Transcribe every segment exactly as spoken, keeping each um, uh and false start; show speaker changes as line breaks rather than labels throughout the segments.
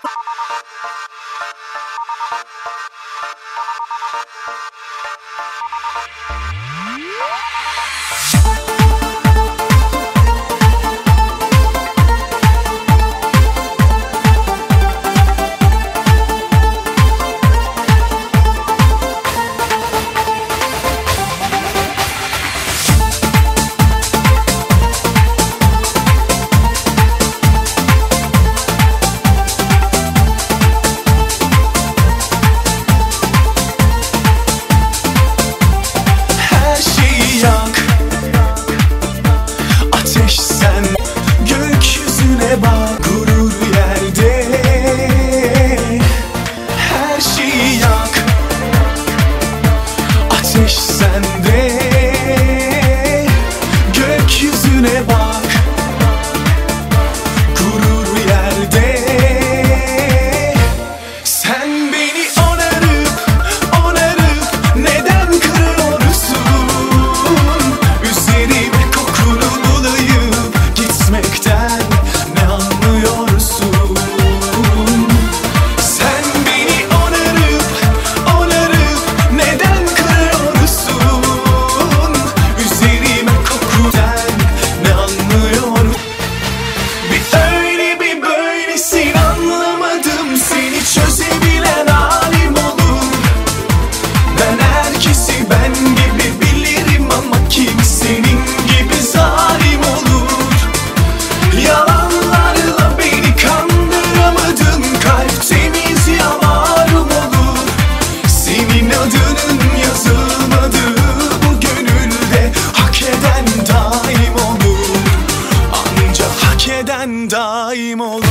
daim olur.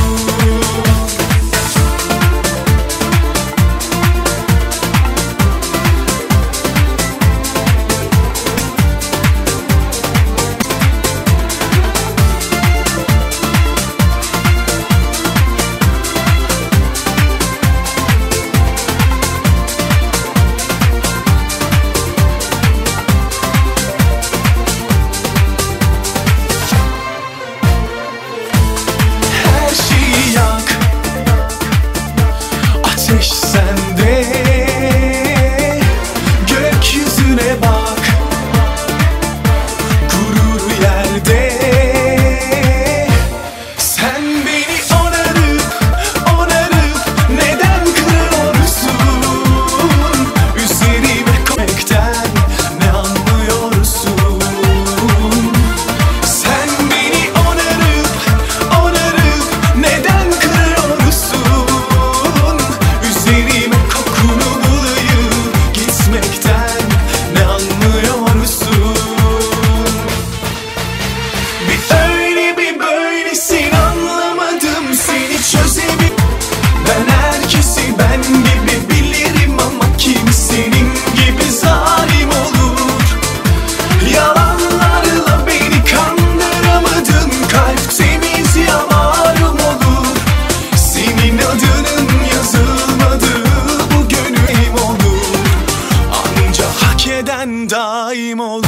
Ateş sende, gökyüzüne bak, gurur yerde. Sen beni onarıp onarıp neden kırıyorsun? Üzerime koymekten ne anlıyorsun? Sen beni onarıp onarıp neden kırıyorsun? Üzerime kokunu bulayım, gitmekten ne anlıyorsun? Bir öyle bir böylesin, anlamadım seni çözebilirim. Ben herkesi ben gibi bilirim ama kim senin gibi zalim olur? Yalanlarla beni kandıramadın, kalp temiz ya malum olur. Senin adının yazılmadı bu gönlüm olur, ancak hak eden daim olur.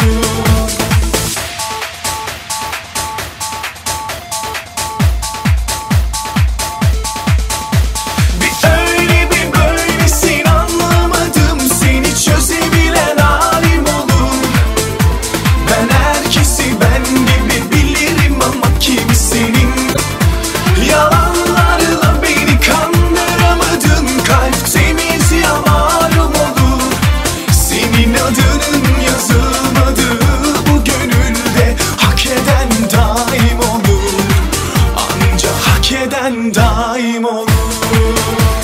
Bir öyle bir böylesin, anlamadım seni çözebilen halim olur. Ben herkesi ben gibi bilirim ama kim senin? Yalanlarla beni kandıramadın, kalp temiz ya malum olur. Senin adının yazılmadı bu gönülde, hak eden daim olur, ancak hak eden daim olur.